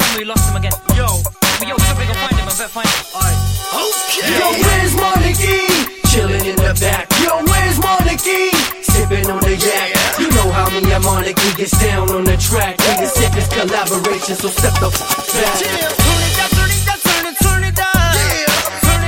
remember we lost him again. Yo, somebody go find him, I better find him. Okay. Yo, where's Monarchy? Chillin' in the back. Yo, where's Monarchy? Sippin' on the yak. You know how me and Monarchy gets down on the track. We the sickest collaboration, so step the back.